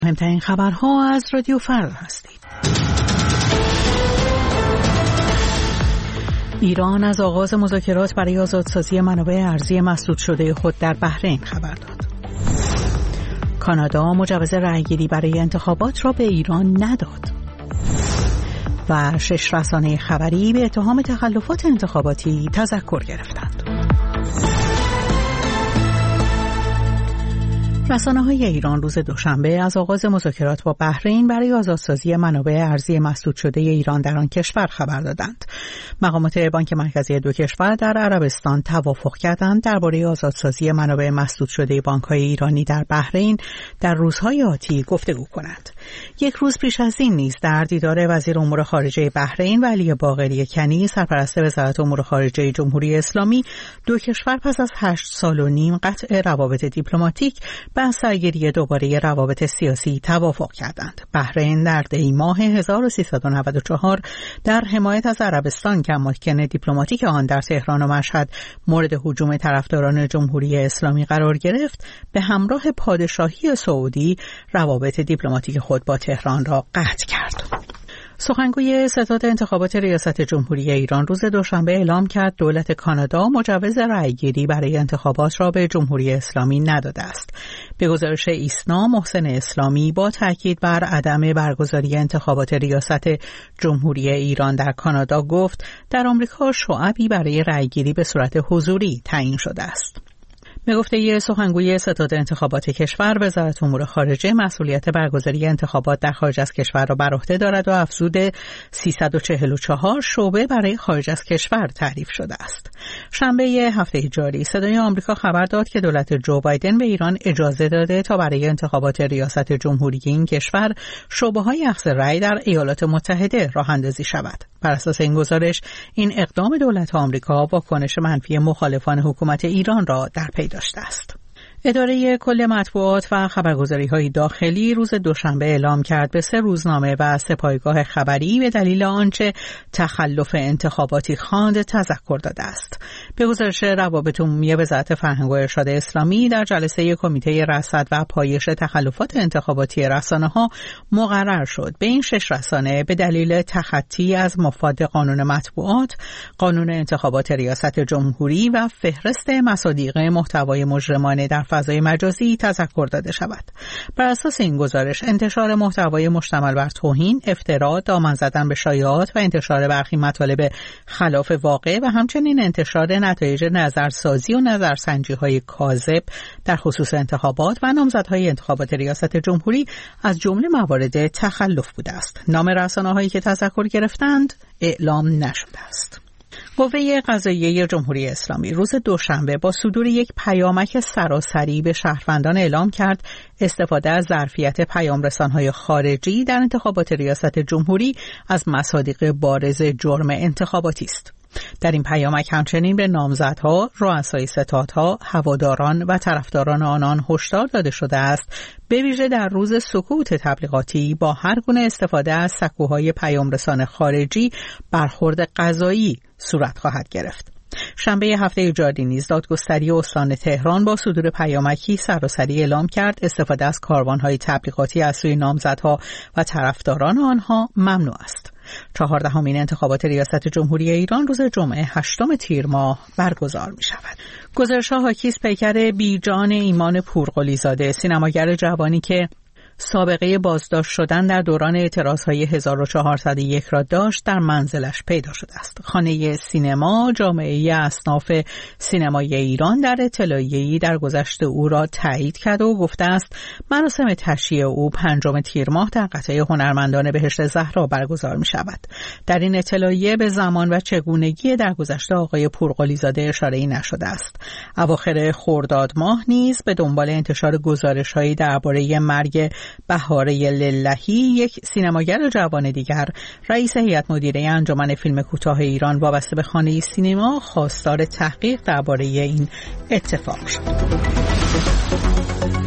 مهمترین خبرها از رادیو فردا هستید. ایران از آغاز مذاکرات برای آزادسازی منابع ارزی مسدود شده خود در بحرین خبر داد. کانادا مجوز رأیگیری برای انتخابات را به ایران نداد. و 6 رسانه خبری به اتهام تخلفات انتخاباتی تذکر گرفتند. رسانه‌های ایران روز دوشنبه از آغاز مذاکرات با بحرین برای آزادسازی منابع ارزی مسدود شده ایران در آن کشور خبر دادند. مقامات بانک مرکزی دو کشور در عربستان توافق کردند درباره آزادسازی منابع مسدود شده بانک‌های ایرانی در بحرین در روزهای آتی گفتگو کنند. یک روز پیش از این نیز در دیدار وزیر امور خارجه بحرین ولی باقری کنی سرپرست وزارت امور خارجه جمهوری اسلامی دو کشور پس از 8 سال و نیم قطع روابط دیپلماتیک با سرگیری دوباره روابط سیاسی توافق کردند. بحرین در دی ماه 1394 در حمایت از عربستان که اماکن دیپلماتیک آن در تهران و مشهد مورد هجوم طرفداران جمهوری اسلامی قرار گرفت، به همراه پادشاهی سعودی روابط دیپلماتیک خود با تهران را قطع کرد. سخنگوی ستاد انتخابات ریاست جمهوری ایران روز دوشنبه اعلام کرد دولت کانادا مجوز رأیگیری برای انتخابات را به جمهوری اسلامی نداده است. به گزارش ایسنا، محسن اسلامی با تاکید بر عدم برگزاری انتخابات ریاست جمهوری ایران در کانادا گفت در آمریکا شعبی برای رأیگیری به صورت حضوری تعیین شده است. به گفته سخنگوی ستاد انتخابات کشور، وزارت امور خارجه مسئولیت برگزاری انتخابات در خارج از کشور را بر عهده دارد و افزود 344 شعبه برای خارج از کشور تعریف شده است. شنبه هفته جاری صدای آمریکا خبر داد که دولت جو بایدن به ایران اجازه داده تا برای انتخابات ریاست جمهوری این کشور شعبه‌های اخذ رأی در ایالات متحده راه اندازی شود. بر اساس این گزارش، این اقدام دولت آمریکا واکنش منفی مخالفان حکومت ایران را در پی داشته است. اداره کل مطبوعات و خبرگزاری‌های داخلی روز دوشنبه اعلام کرد به 3 روزنامه و 3 پایگاه خبری به دلیل آنچه تخلف انتخاباتی خواند تذکر داده است. به گزارش روابط عمومی وزارت فرهنگ و ارشاد اسلامی، در جلسه کمیته رصد و پایش تخلفات انتخاباتی رسانه‌ها مقرر شد به این 6 رسانه به دلیل تخطی از مفاد قانون مطبوعات، قانون انتخابات ریاست جمهوری و فهرست مصادیق محتوای مجرمانه در فضای مجازی تذکر داده شود. بر اساس این گزارش، انتشار محتوای مشتمل بر توهین، افترا، دامن زدن به شایعات و انتشار برخی مطالب خلاف واقع و همچنین انتشار نتایج نظرسازی و نظرسنجی‌های کاذب در خصوص انتخابات و نامزدهای انتخابات ریاست جمهوری از جمله موارد تخلف بوده است. نام رسانه‌هایی که تذکر گرفتند اعلام نشده است. قوه قضاییه جمهوری اسلامی روز دوشنبه با صدور یک پیامک سراسری به شهروندان اعلام کرد استفاده از ظرفیت پیامرسان‌های خارجی در انتخابات ریاست جمهوری از مصادیق بارز جرم انتخاباتی است. در این پیامک همچنین به نامزدها، رؤسای ستادها، هواداران و طرفداران آنان هشدار داده شده است به ویژه در روز سکوت تبلیغاتی با هر گونه استفاده از سکوهای پیامرسان خارجی برخورد قضایی صورت خواهد گرفت. شنبه هفته جاری نیز دادگستری استان تهران با صدور پیامکی سراسری اعلام کرد استفاده از کاروان‌های تبلیغاتی از سوی نامزدها و طرفداران آنها ممنوع است. 14مین انتخابات ریاست جمهوری ایران روز جمعه 8 تیر ماه برگزار می شود. گزارش‌ها حاکی است پیکر بیجان ایمان پورقلی‌زاده، سینماگر جوانی که سابقه بازداشت شدن در دوران اعتراضهای 1401 را داشت، در منزلش پیدا شده است. خانه سینما جامعه اصناف سینمای ایران در اطلاعیه‌ای در گذشت او را تایید کرد و گفته است مراسم تشییع او 5 تیر ماه در قطعه هنرمندان بهشت زهرا برگزار می شود. در این اطلاعیه به زمان و چگونگی در گذشت آقای پورقلی‌زاده اشاره‌ای نشده است. اواخر خرداد ماه نیز به دنبال انتشار گزارش‌هایی درباره مرگ بهاره للهی، یک سینماگر جوان دیگر، رئیس هیئت مدیره انجمن فیلم کوتاه ایران وابسته به خانه سینما، خواستار تحقیق درباره این اتفاق شد.